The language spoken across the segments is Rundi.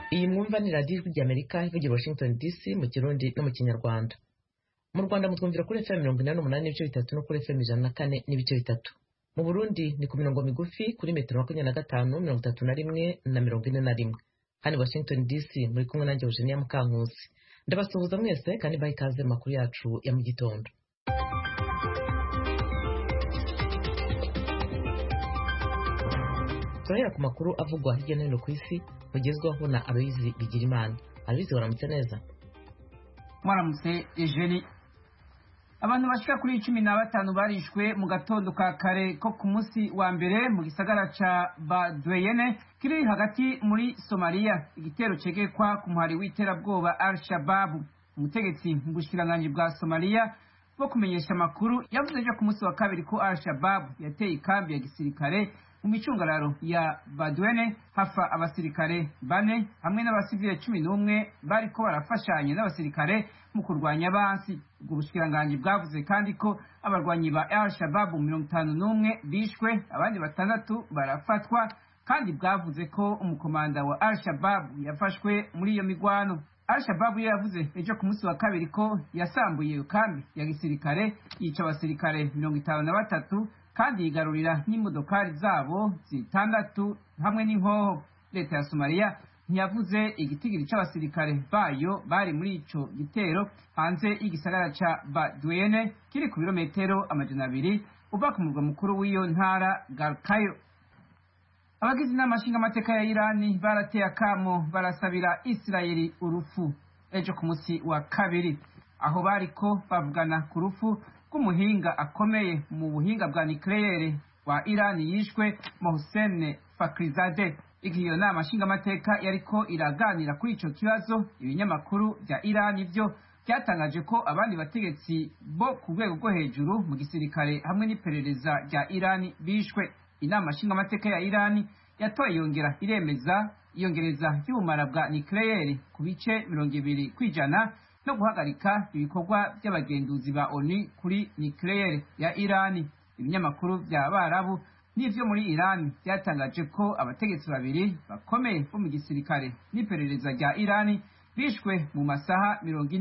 Iyi mwumva ni radiyo ijwi ry'Amerika ivugira Washington DC mu Kirundi no mu Kinyarwanda. Mu Rwanda mutwumvira kuri FM 88 n'ibice bitatu no kuri FM 104 n'ibice bitatu. Mu Burundi ni ku mirongo migufi kuri metero 25, 31 na 41. Hano Washington DC muri kumwe nanjye Eugenia Mukankusi. Ndabasuhuza mwese kandi baha ikaze mu makuru yacu ya mu gitondo. Turahera ku makuru avugwa hirya no hino ku isi mugezwaho na Aloyizi Bigirimana. Aloyizi, waramutse neza? Mwaramutse Eugenie. Abantu bashika kuri 15 barishwe mu gatondo ka kare ko ku munsi wa mbere mu gisagara ca Badweyne kiri hagati muri Somalia, igitero cegekwa ku muhari w'iterabwoba Al-Shabaab. Umutegetsi mu bushikiranganje bwa Somalia bwo kumenyesha amakuru yavuze ejo ku munsi wa kabiri ko Al-Shabaab yateye ikambi ya gisirikare mu micungararo ya Badweyne, hafa abasirikare 4 hamwe n'abasivile 11 bariko barafashanya n'abasirikare mu kurwanya abansi. Ubwo bushikiranganje bwavuze kandi ko abarwanyi ba Al-Shabaab 51 bishwe, abandi 6 barafatwa, kandi bwavuze ko umukomanda wa Al-Shabaab yafashwe muri iyo migwano. Al-Shabaab yavuze ejo ku munsi wa kabiri ko yasambuye iyo kambi ya gisirikare, yica abasirikare 53 kandi yigarurira n'imodokari zabo 6 hamwe n'inkoho. Leta ya Somalia ntiyavuze igitigiri c'abasirikare bayo bari muri ico gitero hanze y'igisagara ca Badweyne kiri ku birometero 200 uva ku murwa mukuru w'iyo ntara Galkayo. Abagize inama nshingamateka ya Irani barateye akamo barasabira Israeli urufu ejo ku munsi wa kabiri, aho bariko bavugana ku rufu rw'umuhinga akomeye mu buhinga bwa nucleaire wa Irani yishwe Mohsen Fakhrizadeh. Iyo nama nshingamateka yariko iraganira kuri ico kibazo. Ibinyamakuru vya Irani byo byatangaje ko abandi bategetsi bo ku rwego rwo hejuru mu gisirikare hamwe n'iperereza rya Irani bishwe. Inama nshingamateka ya Irani yatoye yongera iremeza iyongereza ry'ubumara bwa nucleaire ku bice 20% no guhagarika ibikorwa by'abagenduzi ba ONU kuri nucleaire ya Irani. Ibinyamakuru vya Barabu n'ivyo muri Irani byatangaje ko abategetsi 2 bakomeye bo mu gisirikare n'iperereza rya Irani bishwe mu masaha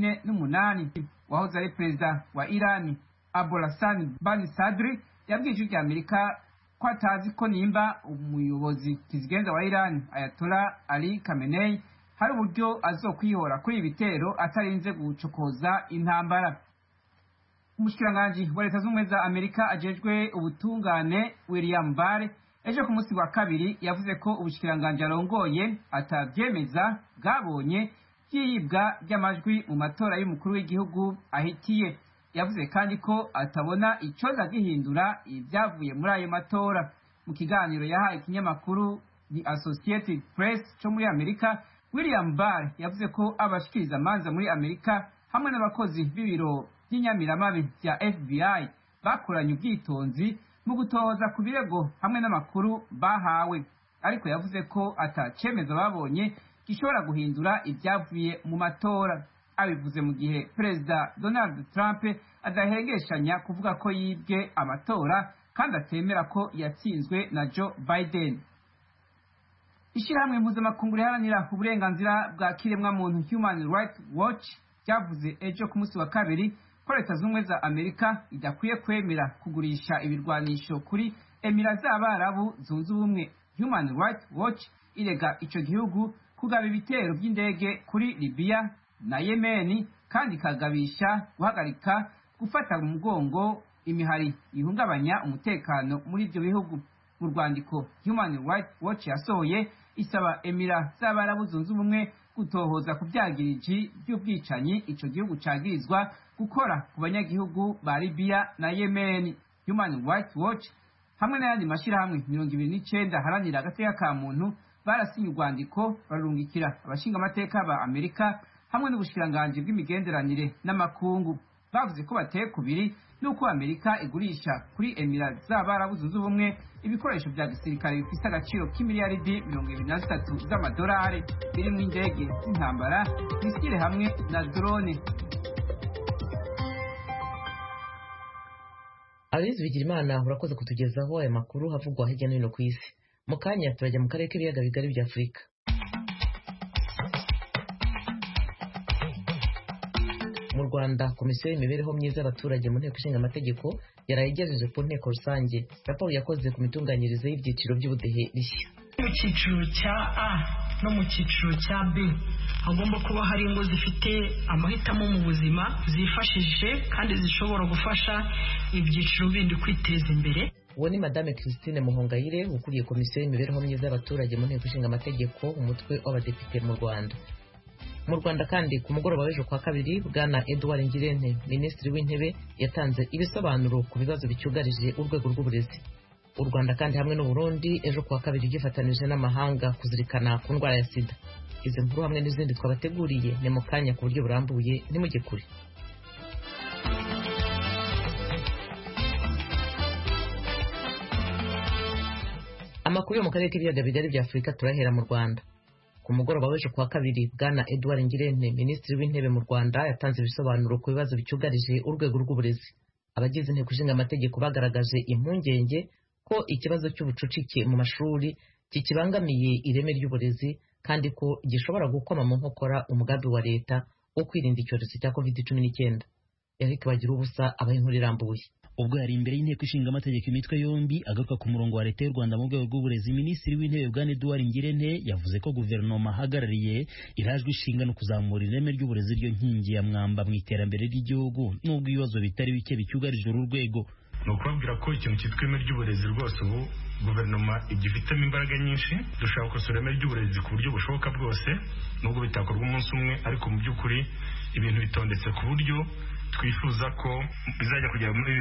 48. Wahoze ari perezida wa Irani Abolhassan Bani Sadri yabwije ijwi Amerika ko atazi ko nimba umuyobozi kizigenza wa Irani Ayatollah Ali Khamenei hari uburyo azokwihora kuri ibitero atarinze gucokoza intambara. Umushikiranganje wa Leta z'Ubumwe za Amerika ajejwe ubutungane William Barr ejo ku munsi wa kabiri yavuze ko ubushikiranganje arongoye atavyemeza bwabonye byiyibwa by'amajwi mu matora y'umukuru w'igihugu ahitiye. Yavuze kandi ko atabona icoza gihindura ibyavuye muri ayo matora. Mu kiganiro yahaye ikinyamakuru The Associated Press cyo muri Amerika, William Barr yavuze ko abashikiriza amanza muri Amerika hamwe n'abakozi b'ibiro by'inyamiramabi bya FBI bakoranye ubwitonzi mu gutohoza ku birego hamwe n'amakuru bahawe, ariko yavuze ko atacemeza babonye gishobora guhindura ibyavuye mu matora. Abivuze mu gihe Perezida Donald Trump adahengeshanya kuvuga ko yibwe amatora kandi atemera ko yatsinzwe na Joe Biden. Ishirahamwe mpuzamakungu riharanira uburenganzira bwa kiremwa muntu Human Rights Watch ryavuze ejo ku munsi wa kabiri ko Leta z'Ubumwe za Amerika idakwiye kwemera kugurisha ibirwanisho kuri Emira z'Abarabu zunze ubumwe. Human Rights Watch irega ico gihugu kugaba ibitero by'indege kuri Libya na Yemen kandi kagabisha guhagarika gufata mu mugongo imihari ihungabanya umutekano muri ibyo bihugu. Mu rwandiko Human Rights Watch yasohoye isaba Emira z'Abarabu zunze ubumwe gutohoza ku byagiriji by'ubwicanyi ico gihugu cagirizwa gukora ku banyagihugu ba Libya na Yemen. Human Rights Watch hamwe n'ayandi mashirahamwe 29 haranira agateka ka muntu barasinye urwandiko barungikira abashinga amateka ba Amerika hamwe n'ubushikiranganje bw'imigenderanire n'amakungu. Bavuze ko bateye kubiri nuko Amerika igurisha kuri Emira z'Abarabu zunze ubumwe ibikoresho bya gisirikare bifite agaciro k'imiliyaridi 23 z'amadolari birimo indege z'intambara, misile hamwe na drone. Aloyizi Bigirimana, urakoze kutugezaho aya makuru havugwa hirya no hino ku isi. Mu kanya turajya mu karere k'ibiyaga bigari bya Afurika. Rwanda komisiyo y'imibereho myiza y'abaturage mu nteko ishinga amategeko yaraye igejeje ku nteko rusange raporo yakoze ku mitunganyirize y'ibyiciro by'ubudehe bishya. Mu cyiciro cya A no mu cyiciro cya B hagomba kuba hari ingo zifite amahitamo mu buzima zifashije kandi zishobora gufasha ibyiciro bindi kwiteza imbere. Uwo ni Madame Christine Muhongayire ukuriye komisiyo y'imibereho myiza y'abaturage mu nteko ishinga amategeko umutwe w'abadepite mu Rwanda. Mu Rwanda kandi ku mugoroba w'ejo kwa kabiri Bwana Edouard Ngirente Minisitiri w'Intebe yatanze ibisobanuro ku bibazo bicyugarije urwego rw'uburezi. U Rwanda kandi hamwe n'u Burundi ejo kwa kabiri gifatanije n'amahanga kuzirikana ku ndwara ya sida. Izi nkuru hamwe n'izindi twabateguriye ni mu kanya ku buryo burambuye nimujye kure. Amakuru yo mu karere k'ibiyaga bigari bya Afurika turahera mu Rwanda. Ku mugoroba w'ejo kwa kabiri Bwana Edouard Ngirente Minisitiri w'Intebe mu Rwanda yatanze ibisobanuro ku bibazo bicyugarije urwego rw'uburezi. Abagize inteko ishinga amategeko bagaragaje impungenge ko ikibazo cy'ubucucike mu mashuri kikibangamiye ireme ry'uburezi kandi ko gishobora gukoma mu nkokora umugambi wa leta wo kwirinda icyorezo cya COVID-19. Eric Bagirubusa abaha inkuru irambuye. Ubwo yari imbere y'inteko ishinga amategeko imitwe yombi agaruka ku murongo wa leta y'u Rwanda mu rwego rw'uburezi, Minisitiri w'Intebe Bwana Edouard Ngirente yavuze ko guverinoma ahagarariye irajwe ishinga no kuzamura ireme ry'uburezi ryo nkingi ya mwamba mu iterambere ry'igihugu n'ubwo ibibazo bitari bike bicyugarije uru rwego. Ni ukubabwira ko ikintu cyitwa ireme ry'uburezi rwose ubu guverinoma igifitemo imbaraga nyinshi. Dushaka gukosora ireme ry'uburezi ku buryo bushoboka bwose nubwo bitakorwa umunsi umwe, ariko mu by'ukuri ibintu bitondetse ku buryo twifuza ko bizajya kugera muri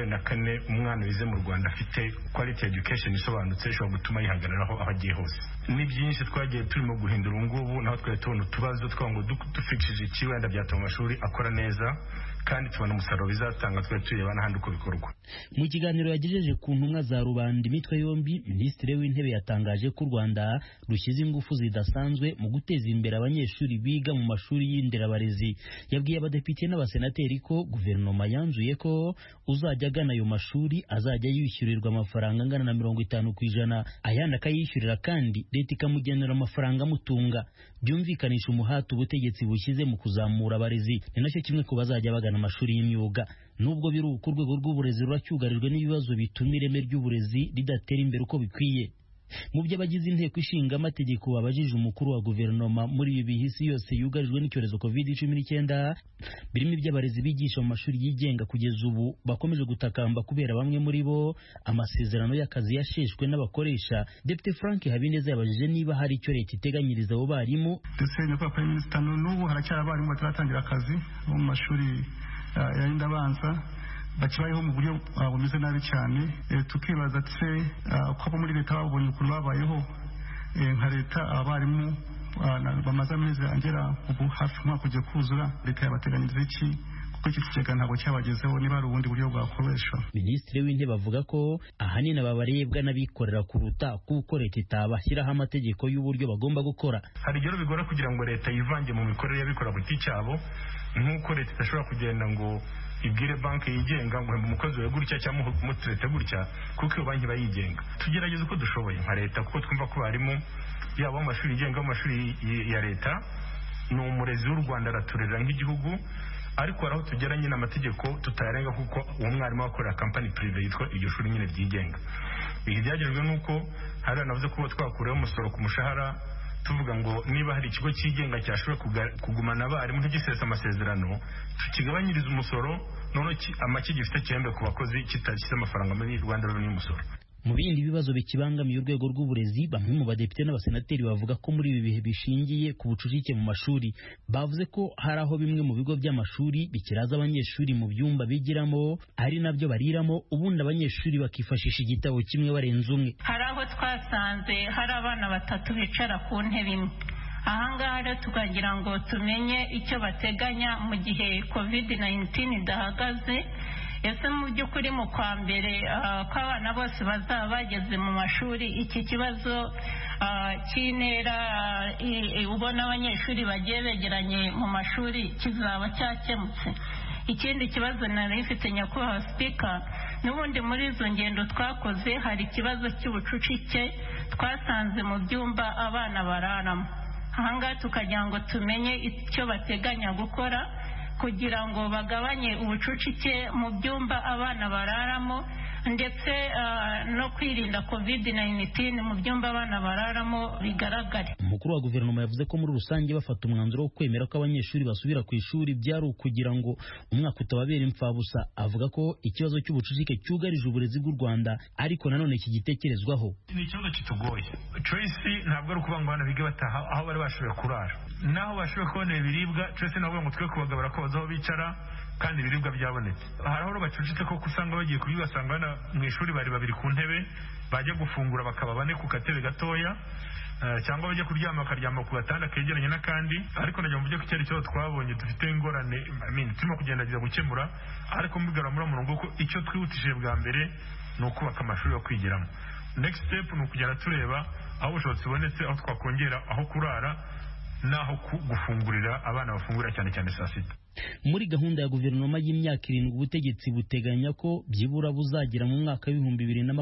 2024 umwana wize mu Rwanda afite quality education isobanutse ishobora gutuma yihagararaho aho agiye hose. Ni byinshi twagiye turimo guhindura ubungubu, naho twari tubona utubazo twango dufixije iki wenda byatuma amashuri akora neza kandi tubona umusaruro bizatanga twari tureba n'ahandi uko bikorwa. Mu kiganiro yagejeje ku ntumwa za rubanda imitwe yombi, Minisitiri w'Intebe yatangaje ko u Rwanda rushyize ingufu zidasanzwe mu guteza imbere abanyeshuri biga mu mashuri y'inderabarezi. Yabwiye abadepite n'abasenateri ko guverinoma yanzuye ko uzajya agana ayo mashuri azajya yishyurirwa amafaranga angana na 50%, ayandi akayishyurira kandi leta ikamugenera amafaranga amutunga. Byumvikanisha umuhati ubutegetsi bushyize mu kuzamura abarezi. Ni nacyo kimwe ku bazajya bagana amashuri y'imyuga. Nubwo biri uko urwego rw'uburezi ruracyugarijwe n'ibibazo bituma ireme ry'uburezi ridatera imbere uko bikwiye. Mu byo abagize inteko ishinga amategeko babajije umukuru wa guverinoma muri ibi bihisi yose yugarijwe n'icyorezo COVID-19 birimo iby'abarezi bigisha mu mashuri yigenga kugeza ubu bakomeje gutakamba kubera bamwe muri bo amasezerano y'akazi yasheshwe n'abakoresha. Depite Frank Habineza yabajije niba hari icyo leta iteganyiriza abo barimu. Dusenye kwa Prime Minister n'ubu haracyari abarimu bataratangira akazi mu mashuri y'indabanza bakibayeho mu buryo bumeze nabi cyane. Tukibaza tse ko abo muri leta babonye ukuntu babayeho nka leta abarimu bamaze amezi angera ubu hafi umwaka ugiye kuzura, leta yabateganyiriza iki kuko iki kigega ntabwo cyabagezeho niba ari ubundi buryo bwakoreshwa. Minisitiri w'Intebe avuga ko ahanini ababarebwa n'abikorera kuruta kuko leta itabashyiraho amategeko y'uburyo bagomba gukora. Hari igero bigora kugira ngo leta yivange mu mikorere y'abikora ku giti cyabo, nk'uko leta idashobora kugenda ngo ibwire banki yigenga ngo umukozi we gutya cyangwa umuturete gutya kuko iyo banki bayigenga. Tugerageza uko dushoboye nka leta kuko twumva ko barimo yaba amashuri yigenga amashuri ya leta ni umurezi w'u Rwanda araturera nk'igihugu, ariko araho tugeranye n'amategeko tutayarenga kuko uwo mwarimu wakorera company prive yitwa iryo shuri nyine ryigenga. Ibi byagejwe nuko hari anavuze ko twakureho umusoro ku mushahara tuvuga ngo niba hari ikigo cyigenga cyashobora kugumana abarimu ntigisesa amasezerano tukigabanyiriza umusoro none amaki gifite cyembe ku bakozi kitashyize amafaranga muri Rwanda Revenue y'umusoro. Mu bindi bibazo bikibangamiye urwego rw'uburezi, bamwe mu badepite n'abasenateri bavuga ko muri ibi bihe bishingiye ku bucucike mu mashuri. Bavuze ko hari aho bimwe mu bigo by'amashuri bikiraza abanyeshuri mu byumba bigiramo ari nabyo bariramo, ubundi abanyeshuri bakifashisha igitabo kimwe barenze umwe. Hari aho twasanze hari abana batatu bicara ku ntebe imwe. Ahangaha rero tukagira ngo tumenye icyo bateganya mu gihe COVID-19 idahagaze. Ese mu by'ukuri mu kwa mbere ko abana bose bazaba bageze mu mashuri, iki kibazo cy'intera ubona abanyeshuri bagiye begeranye mu mashuri kizaba cyakemutse? Ikindi kibazo nari mfite nyakubahwa Speaker, n'ubundi muri izo ngendo twakoze hari ikibazo cy'ubucucike twasanze mu byumba abana bararamo. Ahangaha tukagira ngo tumenye icyo bateganya gukora kugira ngo bagabanye ubucucike mu byumba abana bararamo ndetse no kwirinda COVID-19 mu byumba abana bararamo bigaragare. Umukuru wa guverinoma yavuze ko muri rusange bafata umwanzuro wo kwemera ko abanyeshuri basubira ku ishuri byari ukugira ngo umwaka utababera imfabusa. Avuga ko ikibazo cy'ubucucike cyugarije uburezi bw'u Rwanda ariko nanone kigitekerezwaho. Ni ikibazo kitugoye. Choice ntabwo ari ukuvuga ngo abana bige bataha aho bari bashoboye kurara, naho bashoboye kubona ibiribwa. Choice ntabwo ngo twe kubagabura ko bazaho bicara kandi ibiribwa byabonetse. Hari aho bacucitse ko usanga bagiye kubibasanga bana mu ishuri bari babiri ku ntebe, bajya gufungura bakaba bane ku katebe gatoya, cyangwa bajya kuryama bakaryama ku gatanda kegeranye n'akandi. Ariko najya mu byo cyari cyo twabonye dufite ingorane turimo kugerageza gukemura, ariko mbigara muri murongo ko icyo twihutije bwa mbere ni ukubaka amashuri yo kwigiramo. Next step ni ukugera tureba aho ubushobozi bubonetse, aho twakongera aho kurara naho gufungurira abana bafungura cyane cyane saa sita. Muri gahunda ya guverinoma y'imyaka 7 ubutegetsi buteganya ko byibura buzagira mu mwaka w'ibihumbi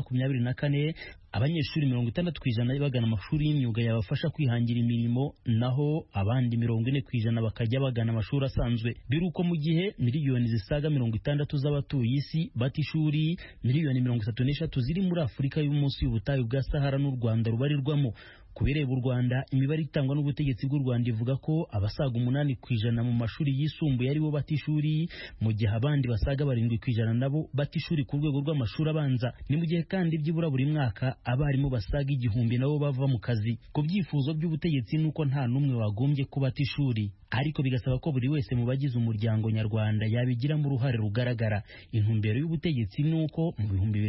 2024 abanyeshuri 60% bagana amashuri y'imyuga yabafasha kwihangira imirimo, naho abandi 40% bakajya bagana amashuri asanzwe. Biruko mu gihe miliyoni zisaga 60 z'abatuye isi bata ishuri, miliyoni 33 ziri muri Afurika y'umunsi y'ubutayu bwa Sahara n'u Rwanda rubarirwamo. Kubireba u Rwanda, imibare itangwa n'ubutegetsi bw'u Rwanda ivuga ko abasaga 8% mu mashuri yisumbuye aribo bata ishuri, mu gihe abandi basaga 7% nabo bata ishuri ku rwego rw'amashuri abanza. Ni mu gihe kandi byibura buri mwaka abarimu basaga 1000 nabo bava mu kazi. Ku byifuzo by'ubutegetsi nuko nta numwe wagombye kubata ishuri, ariko bigasaba ko buri wese mu bagize umuryango nyarwanda yabigiramo uruhare rugaragara. Intumbero y'ubutegetsi nuko mu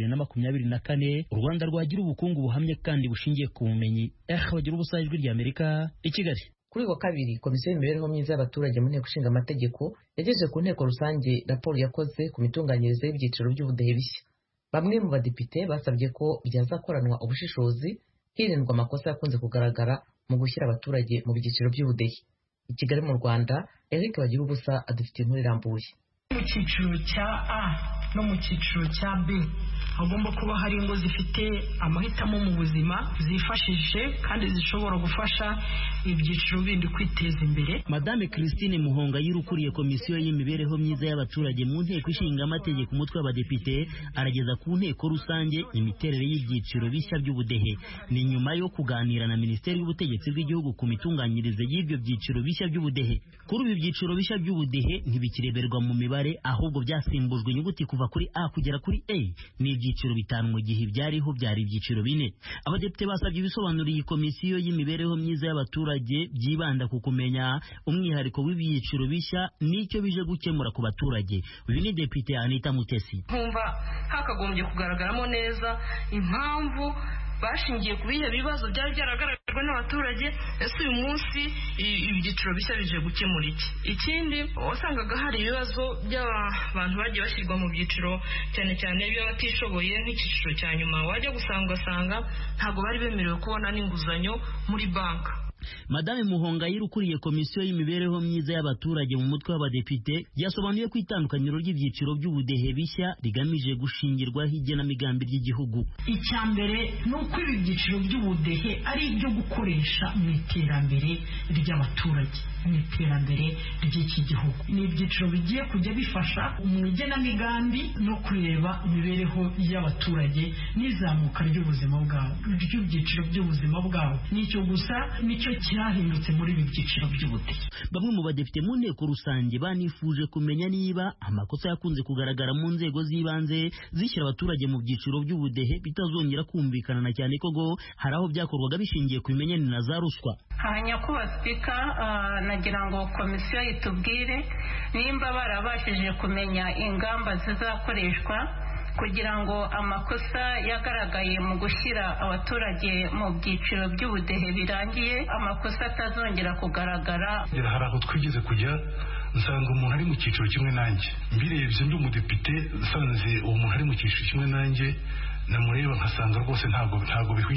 2024 u Rwanda rwagira ubukungu buhamye kandi bushingiye ku bumenyi. Bagira ubusa ijwi rya Amerika i Kigali. Kuri wa kabiri, komisiyo y'imibereho myiza y'abaturage mu nteko ishinga amategeko yagejeje ku nteko rusange raporo yakoze ku mitunganyirize y'ibyiciro by'ubudehe bishya. Bamwe mu badepite basabye ko byazakoranwa ubushishozi hirindwa amakosa yakunze kugaragara mu gushyira abaturage mu byiciro by'ubudehe. I Kigali mu Rwanda, Eric Bagira ubusa adufite inkuru irambuye. Mu cyiciro cya A no mu cyiciro cya B hagomba kuba hari ingo zifite amahitamo mu buzima zifashije kandi zishobora gufasha ibyiciro bindi kwiteza imbere. Madame Christine Muhonga yirukuriye komisiyo y'imibereho myiza y'abaturage mu nteko ishinga amategeko umutwe w'abadepite arageza ku nteko rusange imiterere y'ibyiciro bishya by'ubudehe. Ni nyuma yo kuganira na Minisiteri y'Ubutegetsi bw'Igihugu ku mitunganyirize y'ibyo byiciro bishya by'ubudehe. Kuri ibi byiciro bishya by'ubudehe ntibikireberwa mu mibare, ahubwo byasimbujwe inyuguti kuva kuri A kugera kuri A. Ni ibyiciro 5 mu gihe byariho byari ibyiciro 4. Abadepite basabye ibisobanuriye komisiyo y'imibereho myiza y'abaturage byibanda ku kumenya umwihariko w'ibyiciro bishya n'icyo bije gukemura ku baturage. Uyu ni Depite Anita Mutesi. Nkumva hakagombye kugaragaramo neza impamvu bashingiye ku bihe bibazo byari byaragaragajwe n'abaturage. Ese uyu munsi ibyiciro bishya bije gukemura iki? Ikindi wasangaga hari ibibazo by'abantu bagiye bashyirwa mu byiciro cyane cyane by'abatishoboye nk'icyiciro cya nyuma, wajya ugasanga ntabwo bari bemerewe kubona n'inguzanyo muri banki. Madame Muhonga yirukuriye komisiyo y'imibereho myiza y'abaturage mu mutwe w'abadepite yasobanuye ko itandukaniro ry'ibyiciro by'ubudehe bishya rigamije gushingirwaho igenamigambi ry'igihugu. Icyambere ni uko ibi byiciro by'ubudehe ari ibyo gukoresha mu iterambere ry'abaturage, mu iterambere ry'iki gihugu. Ni ibyiciro bigiye kujya bifasha mu igenamigambi no kureba imibereho y'abaturage n'izamuka ry'ubuzima bwabo, ry'ibyiciro by'ubuzima bwabo. Nicyo gusa nicyo cyahindutse muri ibi byiciro by'ubudehe. Bamwe mu badepite mu nteko rusange banifuje kumenya niba amakosa yakunze kugaragara mu nzego z'ibanze zishyira abaturage mu byiciro by'ubudehe bitazongera kumvikana, na cyane ko hari aho byakorwaga bishingiye ku bimenyane na za ruswa. Nyakubahwa Spika, nagira ngo komisiyo itubwire nimba barabashije kumenya ingamba zizakoreshwa kugira ngo amakosa yagaragaye mu gushyira abaturage mu byiciro by'ubudehe birangiye, amakosa atazongera kugaragara. Hari aho twigeze kujya nsanga umuntu ari mu cyiciro kimwe nanjye, mbirebye ndi umudepite nsanze uwo muntu ari mu cyiciro kimwe nanjye, namureba nkasanga rwose ntabwo bihwitse.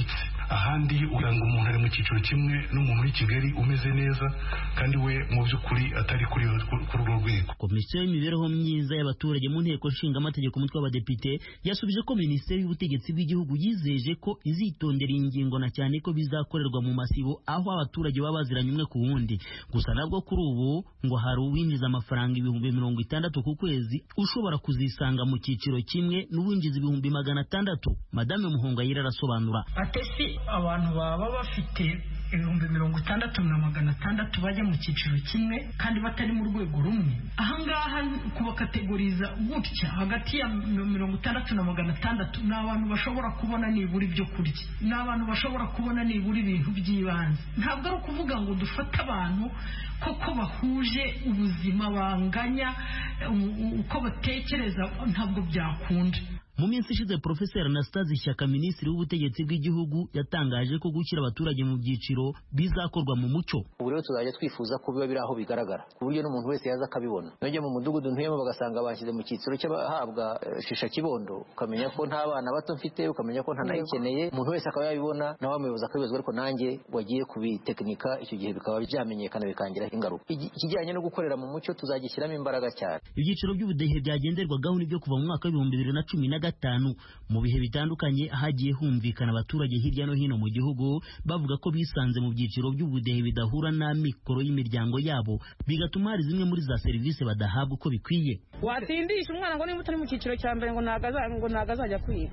ahandi uranga umuntu ari mu cyiciro kimwe n'umuntu w'i Kigali umeze neza kandi we mu by'ukuri atari kuri urwo rwego. Komisiyo y'imibereho myiza y'abaturage mu nteko nshinga amategeko umutwe w'abadepite yasubije ko Minisiteri y'ubutegetsi bw'igihugu yizeje ko izitondera iyi ngingo na cyane ko bizakorerwa mu masibo aho abaturage baba baziranye umwe ku wundi. Gusa nabwo kuri ubu ngo hari uwinjiza amafaranga 60,000 ku kwezi ushobora kuzisanga mu cyiciro kimwe n'uwinjiza 600,000. Madame Muhongayire arasobanura. Atesi abantu baba bafite 60,600 bajya mu cyiciro kimwe kandi batari mu rwego rumwe. Ahangaha kubakategoriza gutya hagati ya 60,600 ni abantu bashobora kubona nibura ibyo kurya, ni abantu bashobora kubona nibura ibintu by'ibanze. Ntabwo ari ukuvuga ngo dufate abantu koko bahuje ubuzima banganya uko batekereza, ntabwo byakunda. Mu minsi ishize Professor Anastase Shyaka Minisitiri w'ubutegetsi bw'igihugu yatangaje ko gushyira abaturage mu byiciro bizakorwa mu mucyo. Ubu rero tuzajya twifuza ko biba biri aho bigaragara ku buryo n'umuntu wese yaza akabibona. Nujya mu mudugudu ntuyemo bagasanga bashyize mu cyiciro cy'abahabwa shisha kibondo, ukamenya ko nta bana bato mfite, ukamenya ko ntanayikeneye, umuntu wese akaba yabibona nawe umuyobozi akabibazwa, ariko nanjye wagiye kubitekinika icyo gihe bikaba byamenyekana bikangiraho ingaruka. Ikijyanye no gukorera mu mucyo tuzagishyiramo imbaraga cyane. Ibyiciro by'ubudehe byagenderwagaho nibyo kuva mu mwaka wa 2015 mu bihe bitandukanye hagiye humvikana abaturage hirya no hino mu gihugu bavuga ko bisanze mu byiciro by'ubudehe bidahura n'amikoro y'imiryango yabo, bigatuma hari zimwe muri za serivisi badahabwa uko bikwiye. Watindisha umwana ngo niba utari mu cyiciro cya mbere ngo nagazajya kwiga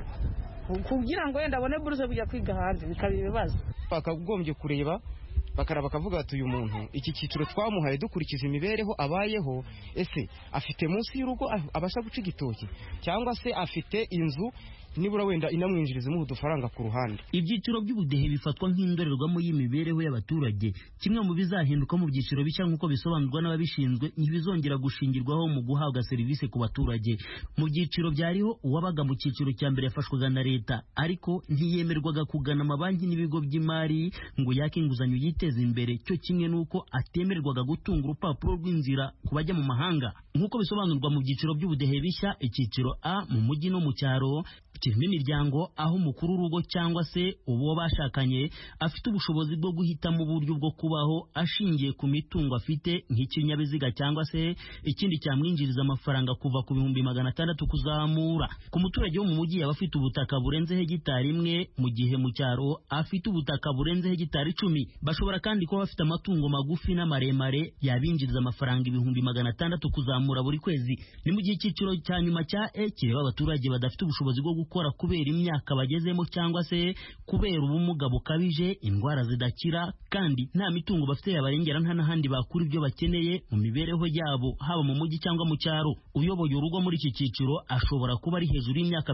kugira ngo wenda abone buruse kujya kwiga hanze, bikaba ibibazo. Bakagombye kureba bakaraba bakavuga ati uyu muntu iki cyiciro twamuhaye dukurikije imibereho abayeho, ese afite munsi y'urugo abasha guca igitoki cyangwa se afite inzu nibura wenda inamwinjiriza mu udufaranga ku ruhande. Ibyiciro by'ubudehe bifatwa nk'indorerwamo y'imibereho y'abaturage. Kimwe mu bizahinduka mu byiciro bishya nk'uko bisobanurwa n'ababishinzwe ntibizongera gushingirwaho mu guhabwa serivisi ku baturage. Mu byiciro byariho uwabaga mu cyiciro cya mbere yafashwaga na leta ariko ntiyemerwaga kugana amabanki n'ibigo by'imari ngo yake inguzanyo yiteze imbere, cyo kimwe n'uko atemerwaga gutunga urupapuro rw'inzira ku bajya mu mahanga. Nk'uko bisobanurwa mu byiciro by'ubudehe bishya, icyiciro A mu mujyi no mu cyaro kirimo imiryango aho umukuru w'urugo cyangwa se uwo bashakanye afite ubushobozi bwo guhitamo uburyo bwo kubaho ashingiye ku mitungo afite nk'ikinyabiziga cyangwa se ikindi cyamwinjiriza amafaranga kuva ku 600,000 kuzamura. Ku muturage wo mu mujyi aba afite ubutaka burenze hegitari 1, mu gihe mu cyaro afite ubutaka burenze hegitari 10. Bashobora kandi kuba bafite amatungo magufi n'amaremare yabinjiriza amafaranga 600,000 kuzamura buri kwezi. Ni mu gihe icyiciro cya nyuma cya E kireba abaturage badafite ubushobozi bwo gukora kubera imyaka bagezemo cyangwa se kubera ubumuga bukabije, indwara zidakira, kandi nta mitungo bafite yabarengera, nta n'ahandi bakura ibyo bakeneye mu mibereho yabo haba mu mujyi cyangwa mu cyaro. Uyoboye urugo muri iki cyiciro ashobora kuba ari hejuru y'imyaka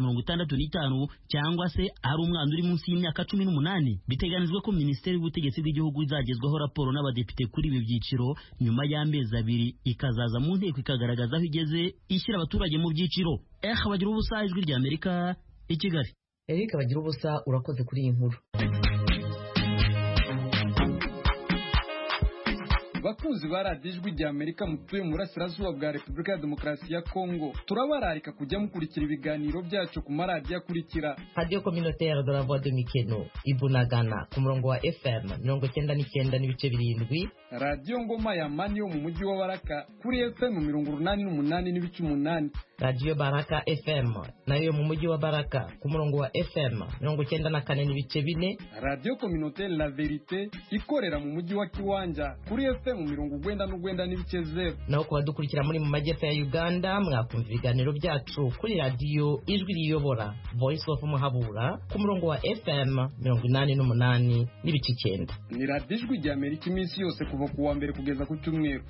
65 cyangwa se ari umwana uri munsi y'imyaka 18. Biteganijwe ko Minisiteri y'ubutegetsi bw'igihugu izagezwaho raporo n'abadepite kuri ibi byiciro nyuma y'amezi 2, ikazaza mu nteko ikagaragaza aho igeze ishyira abaturage mu byiciro. Bagira ubusa, Ijwi ry'Amerika i Kigali. Eric Bagira ubusa, urakoze kuri iyi nkuru. Bakunzi ba radiyo Ijwi ry'Amerika mutuye mu burasirazuba bwa Repubulika ya Demokarasi ya Kongo, turabararika kujya mukurikira ibiganiro byacu ku maradiyo akurikira: Radio Communautaire de la Voix de Mikeno Ibunagana ku murongo wa FM 99.7, Radio Ngoma ya Mani yo mu mujyi wa Baraka kuri FM 88.8, Radio Baraka FM nayo mu mujyi wa Baraka ku murongo wa FM 94.4, Radio Communautaire La Verite ikorera mu mujyi wa Kiwanja kuri FM 99.0. Naho kuba dukurikira muri mu majyepfo ya Uganda mwakumva ibiganiro byacu kuri Radio Ijwi riyobora Voice of Muhabura ku murongo wa FM 88.9. Ni Radio Ijwi ry'Amerika iminsi yose kuva ku wa mbere kugeza ku cyumweru.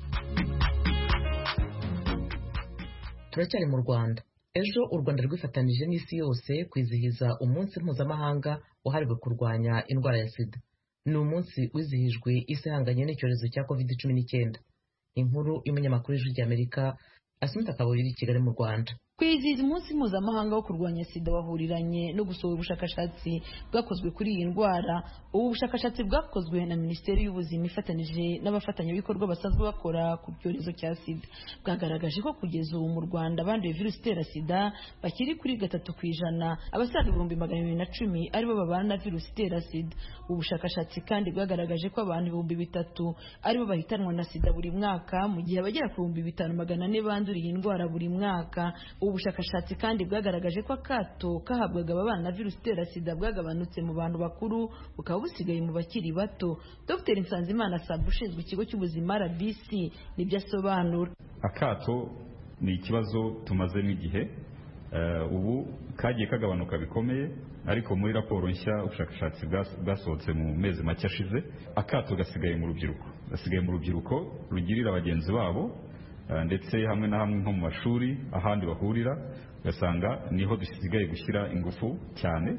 Turacyari mu Rwanda. Ejo u Rwanda rwifatanije n'isi yose kwizihiza umunsi mpuzamahanga wahariwe kurwanya indwara ya sida. Ni umunsi wizihijwe isi ihanganye n'icyorezo cya COVID-19. Inkuru y'umunyamakuru w'Ijwi ry'Amerika Asumta Kaboyi i Kigali mu Rwanda. kwizihiza umunsi mpuzamahanga wo kurwanya sida wahuriranye no gusohora ubushakashatsi bwakozwe kuri iyi ndwara. Ubu bushakashatsi bwakozwe na Minisiteri y'Ubuzima ifatanije n'abafatanyabikorwa basanzwe bakora ku cyorezo cya sida bwagaragaje ko kugeza ubu mu Rwanda abanduye virusi itera sida bakiri kuri 3%, abasaga 210,000 aribo babana na virusi itera sida. Ubu bushakashatsi kandi bwagaragaje ko abantu 3,000 aribo bahitanwa na sida buri mwaka, mu gihe abagera ku 5,400 banduriye indwara buri mwaka. Ubu bushakashatsi kandi bwagaragaje ko akato kahabwaga ababana na virusi itera sida bwagabanutse mu bantu bakuru bukaba busigaye mu bakiri bato. Dr Nsanzimana Sabu ushinzwe ikigo cy'ubuzima RBC nibyo asobanura. Akato ni ikibazo tumaze n'igihe ubu kagiye kagabanuka bikomeye, ariko muri raporo nshya ubushakashatsi bwasohotse mu mezi make ashize, akato gasigaye mu rubyiruko rugirira bagenzi babo ndetse hamwe na hamwe nko mu mashuri ahandi bahurira, ugasanga niho dusigaye gushyira ingufu cyane.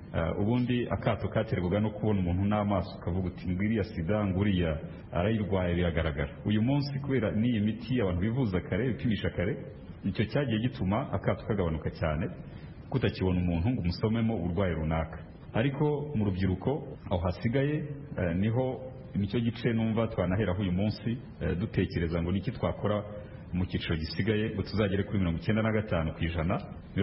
Ubundi akato katerwaga no kubona umuntu n'amaso ukavuga uti ngiriya sida nguriya arayirwaye biragaragara. Uyu munsi kubera n'iyi miti abantu bivuza kare bipimisha kare, icyo cyagiye gituma akato kagabanuka cyane, kutakibona umuntu ngo umusomemo uburwayi runaka. Ariko mu rubyiruko aho hasigaye niho nicyo gice numva twanaheraho uyu munsi dutekereza ngo niki twakora mu cyiciro gisigaye ngo tuzagere kuri 95%.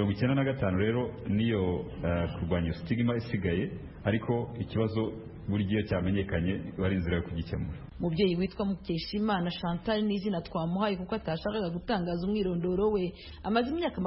95% rero niyo kurwanya stigma isigaye, ariko ikibazo buri gihe cyamenyekanye bari inzira yo kugikemura. Mubyeyi witwa Mukeshimana Chantal n'izina twamuhaye kuko atashakaga gutangaza umwirondoro we, amaze imyaka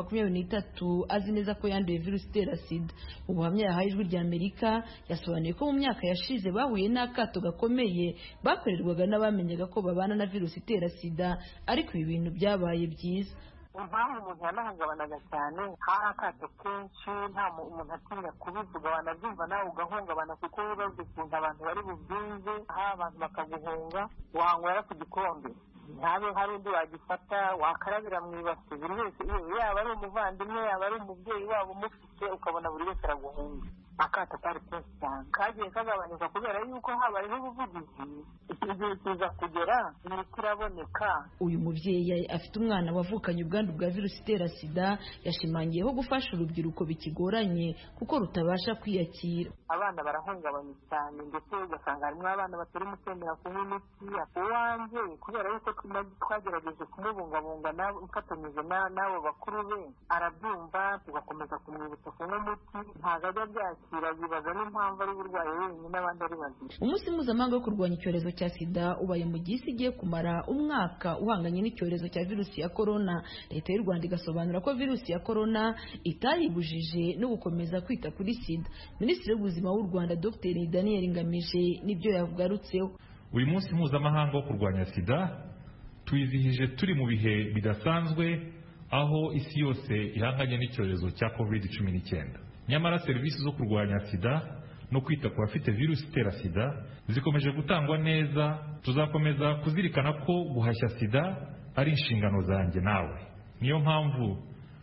23 azi neza ko yanduye virusi itera sida. Ubuhamya yahaye Ijwi ry'Amerika yasobanuye ko mu myaka yashize bahuye n'akato gakomeye bakorerwaga n'abamenyaga ko babana na virusi itera sida, ariko ibi bintu byabaye byiza. Impamvu umuntu yanahungabanaga cyane, hari akato kenshi nta umuntu atinya kubivuga, wanabyumva nawe ugahungabana kuko wibaza ukuntu abantu bari bubyumve, abantu bakaguhunga, wanywera ku gikombe ntabe hari undi wagifata wakarabira mu ibase, buri wese yaba ari umuvandimwe yaba ari umubyeyi wabo umufite, ukabona buri wese araguhunga. Akato kari kenshi cyane kagiye kagabanuka kubera yuko habayeho ubuvugizi, igihe kiza kugera imiti iraboneka. Uyu mubyeyi afite umwana wavukanye ubwandu bwa virusi itera sida, yashimangiyeho gufasha urubyiruko bikigoranye kuko rutabasha kwiyakira. Abana barahungabanye cyane, ndetse ugasanga harimo abana batari mutemera kunywa imiti. Uwanjye kubera yuko twagerageje kumubungabunga ufatanyije n'abo bakuru be, arabyumva, tugakomeza kumwibutsa kunywa umuti, ntabwo ajya byakira, bibaza n'impamvu ari uburwayi wenyine abandi ari bazima. Umunsi mpuzamahanga wo kurwanya icyorezo cya sida ubaye mu gihe igiye kumara umwaka uhanganye n'icyorezo cya virusi ya korona. Leta y'u Rwanda igasobanura ko virusi ya korona itaribujije no gukomeza kwita kuri sida. Minisitiri w'Ubuzima w'u Rwanda Dr Daniel Ngamije nibyo yavugarutseho. Uyu munsi mpuzamahanga wo kurwanya sida twizihije turi mu bihe bidasanzwe, aho isi yose ihanganye n'icyorezo cya COVID-19. Nyamara serivisi zo kurwanya sida no kwita ku bafite virusi itera sida zikomeje gutangwa neza. Tuzakomeza kuzirikana ko guhashya sida ari inshingano zanjye nawe. Niyo mpamvu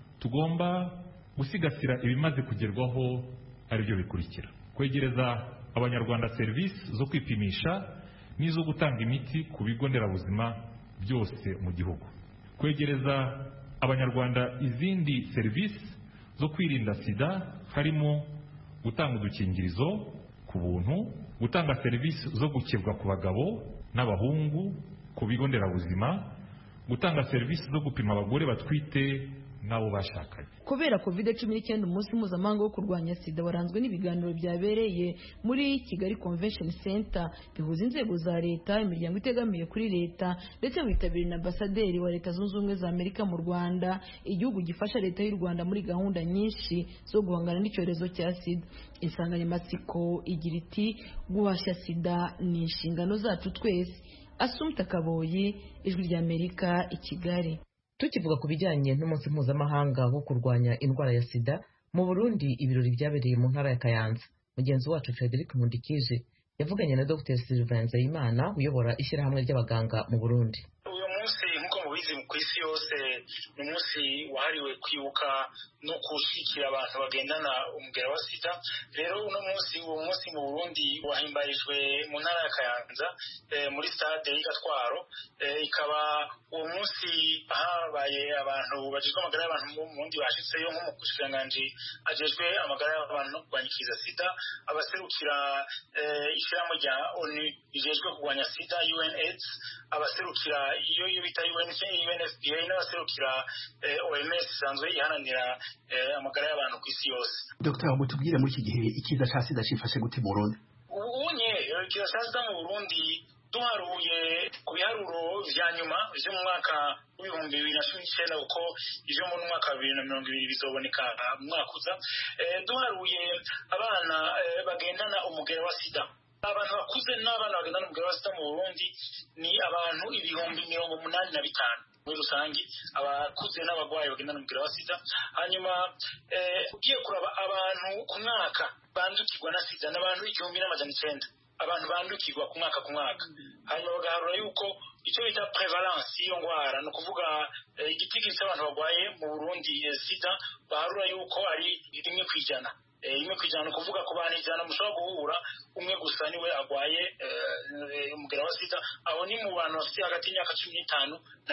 tugomba gusigasira ibimaze kugerwaho, ari byo bikurikira: kwegereza abanyarwanda serivisi zo kwipimisha n'izo gutanga imiti ku bigo nderabuzima byose mu gihugu, kwegereza abanyarwanda izindi serivisi zo kwirinda sida, harimo gutanga udukingirizo ku buntu, gutanga serivisi zo gukebwa ku bagabo n'abahungu ku bigo nderabuzima, gutanga serivisi zo gupima abagore batwite n'abo bashakanye. Kubera COVID-19, umunsi mpuzamahanga wo kurwanya sida waranzwe n'ibiganiro byabereye muri Kigali Convention Center bihuza inzego za leta, imiryango itegamiye kuri leta, ndetse witabiriwe na ambasaderi wa Leta Zunze Ubumwe za Amerika mu Rwanda, igihugu gifasha leta y'u Rwanda muri gahunda nyinshi zo guhangana n'icyorezo cya sida. Insanganyamatsiko igira iti guhashya sida ni inshingano zacu twese. Assumpta Kaboyi, Ijwi ry'Amerika, i Kigali. Tukivuga ku bijyanye n'umunsi mpuzamahanga wo kurwanya indwara ya sida, mu Burundi ibirori byabereye mu ntara ya Kayanza. Mugenzi wacu Frederic Nkundikije yavuganye na Dr Sylvain Nzeyimana uyobora ishyirahamwe ry'abaganga mu Burundi. Uyu munsi nk'uko mubizi ku isi yose ni umunsi wahariwe kwibuka no gushyigikira abantu bagendana umugera wa sida. Rero uwo munsi mu Burundi wahimbarijwe mu ntara ya Kayanza muri stade y'Igatwaro. Ikaba uwo munsi habaye abantu bajejwe amagara y'abantu mu Burundi bashitseyo nk'umushikiranganji ajejwe amagara y'abantu no kurwanya sida, abaserukira ishyirahamwe rya ONU rijejwe kurwanya sida UNAIDS, abaserukira iyo bita UNFPA n'abaserukira OMS isanzwe iharanira amagara y'abantu ku isi yose. Dr. mutubwire muri iki gihe ikiza ca sida cifashe gute mu Burundi? Ubunye ikiza ca sida mu Burundi duharuye ku biharuro vya nyuma vyo mu mwaka w'ibihumbi 2019 uko ivyo mu mwaka wa 2020 bizoboneka mu mwaka uza, duharuye abana bagendana umugera wa sida. Abantu bakuze n'abana bagendana umugera wa sida mu Burundi ni abantu 85,000 muri rusangi, abakuze n'abagwayi bagendana umugera wa sida. Hanyuma ugiye kuraba abantu ku mwaka bandukirwa na sida n'abantu 1,900 abantu bandukirwa ku mwaka. Hanyuma bagaharura yuko icyo bita prevalence y'iyo ngwara, ni ukuvuga igitigiri cy'abantu bagwaye mu Burundi sida baharura yuko ari 1%. 1% ni ukuvuga ku bantu 100 mushobora guhura umwe gusa niwe agwaye umugera wa sida. Aho ni mu bantu bafite hagati y'imyaka 15 na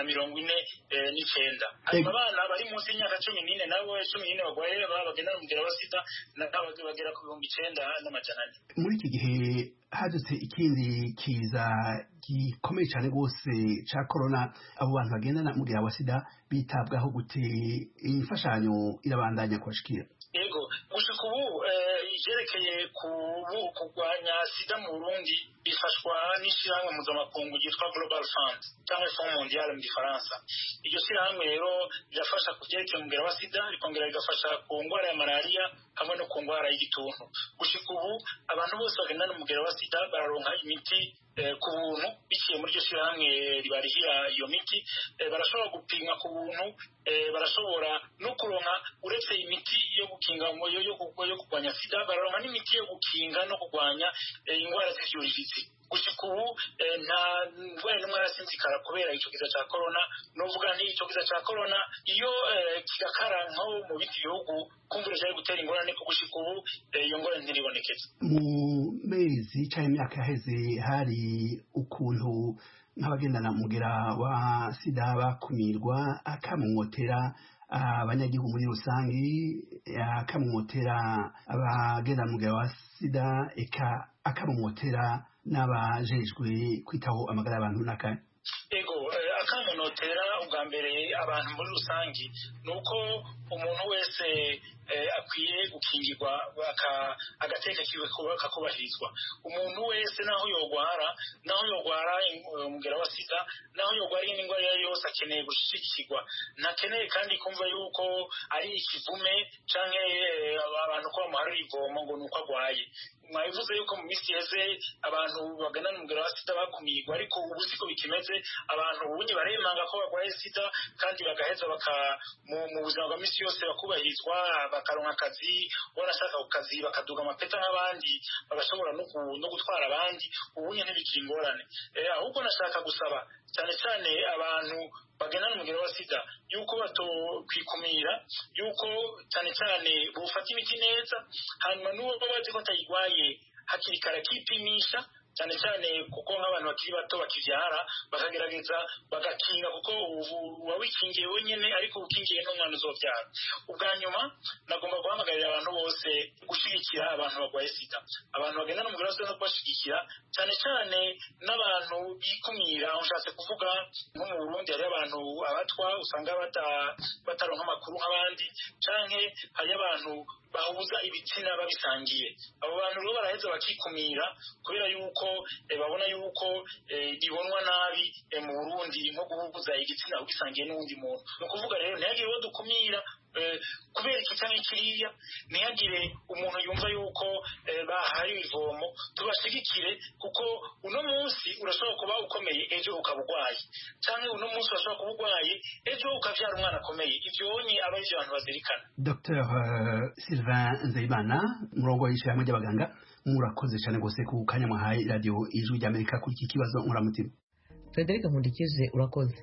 49. Hanyuma abana bari munsi y'imyaka 14 nabo 14 bagwaye bagendana umugera wa sida n'abandi bagera ku 9,400. Muri iki gihe hadutse ikindi kiza gikomeye cyane rwose ca corona. Abo bantu bagendana umugera wa sida bitabwaho gute? Imfashanyo irabandanya kubashikira? Yego, gushika ubu ivyerekeye kurwanya sida mu Burundi bifashwa n'ishirahamwe mpuzamakungu ryitwa Global Fund cyangwa Fond Mondial mu Gifaransa. Iryo shirahamwe rero rirafasha ku vyerekeye umugera wa sida, rikongera rigafasha ku ngwara ya malaria hamwe no ku ngwara y'igituntu. Gushika ubu abantu bose bagendana umugera wa sida bararonka imiti ku buntu biciye muri iryo shirahamwe ribarihira iyo miti. Barashobora gupimwa ku buntu, barashobora no kuronka uretse imiti yo gukinga yo kurwanya sida, bararonka n'imiti yo gukinga no kurwanya ingwara z'ivyuririzi. Gushika ubu nta ndwara n'umwe arasinzikara kubera ico kiza ca corona. Novuga nti ico kiza ca corona iyo kigakara nko mu bindi bihugu kumvira cyari gutera ingorane, ko gushika ubu iyo ngorane ntiribonekeza. Mu mezi cyangwa imyaka yaheze hari ukuntu nk'abagendana umugera wa sida bakumirwa, akamumotera abanyagihugu muri rusangi, akamumotera abagendana umugera wa sida, akamumotera n'abajejwe kwitaho amagara y'abantu n'akanya. Ego, akamunotera ubwa mbere abantu muri rusangi nuko umuntu wese akwiye gukingirwa agateka kiwe kakubahirizwa. Umuntu wese naho yogwara umugera wa sida, naho yogwara indwara yose akeneye gushigikirwa. Ntakeneye kandi kumva yuko ari ikivume canke abantu ko bamuharira ivomo ngo nuko agwaye. Mwabivuze yuko mu minsi yeze abantu bagendana umugera wa sida bakumirwa, ariko ubu siko bikimeze. Abantu ubunye baremanga ko bagwaye sida kandi bagaheza mu buzima bwa minsi yose bakubahirizwa, bakaronka akazi, wanashaka ku kazi bakaduga amapeta nk'abandi, bagashobora no gutwara abandi. Ubunye ntibikiri ingorane. Ahubwo nashaka gusaba cyane cyane abantu bagendana umugera wa sida yuko batokwikumira, yuko cyane cyane bufata imiti neza, hanyuma n'uwo bazi ko atayigwaye hakiri kare akipimisha, cyane cyane kuko nk'abantu bakiri bato bakivyara bakagerageza bagakinga, kuko wawikingiye wenyene ariko ukingiye n'umwana uzovyara. Ubwa nyuma nagomba guhamagarira abantu bose gushigikira abantu bagwaye sida, abantu bagendana umugera wa sida no kubashigikira, cyane cyane n'abantu bikumira. Aho nshatse kuvuga nko mu Burundi hari abantu abatwa usanga bataronka amakuru nk'abandi, canke hari abantu bahuza ibitsina babisangiye. Abo bantu rero baraheza bakikumira kubera yuko babona yuko bibonwa nabi mu Burundi nko guhuza igitsina ugisangiye n'undi muntu. Ni ukuvuga rero ntihagire uwo dukumira kubera iki canke kiriya, ntihagire umuntu yumva yuko bahaye ivomo. Tubashigikire kuko uno munsi urashobora kuba ukomeye ejo ukaba urwaye, canke uno munsi urashobora kuba urwaye ejo ukavyara umwana akomeye. Ivyo onye aba ivyo abantu bazirikana. Dr. Sylvain Nzeyimana, murongo w'ishyirahamwe ry'abaganga, murakoze cyane rwose ku kanya mwahaye radio Ijwi ry'Amerika kuri iki kibazo nkuramutima. Frederic Nkundikije urakoze.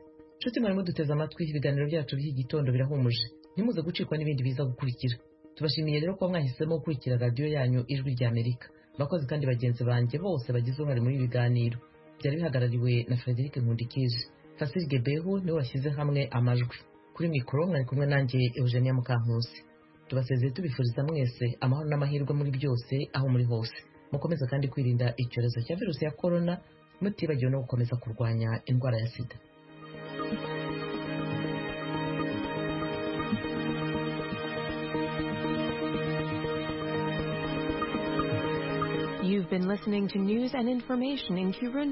nshuti mwarimo duteze amatwi ibiganiro byacu by'iki gitondo birahumuje ntimuze gucikwa n'ibindi biza gukurikira. Tubashimiye rero ko mwahisemo gukurikira radiyo yanyu Ijwi ry'Amerika. Bakozi kandi bagenzi banjye bose bagize uruhare muri ibi biganiro byari bihagarariwe na Frederic Nkundikije. Fasil Gebehu niwe washyize hamwe amajwi. Kuri mikoro mwari kumwe nanjye Eugenia Mukankusi. Tubasezeye tubifuriza mwese amahoro n'amahirwe muri byose aho muri hose. Mukomeza kandi kwirinda icyorezo cya virusi ya corona, mutibagiwe no gukomeza kurwanya indwara ya sida. You've been listening to news and information in Kirundi.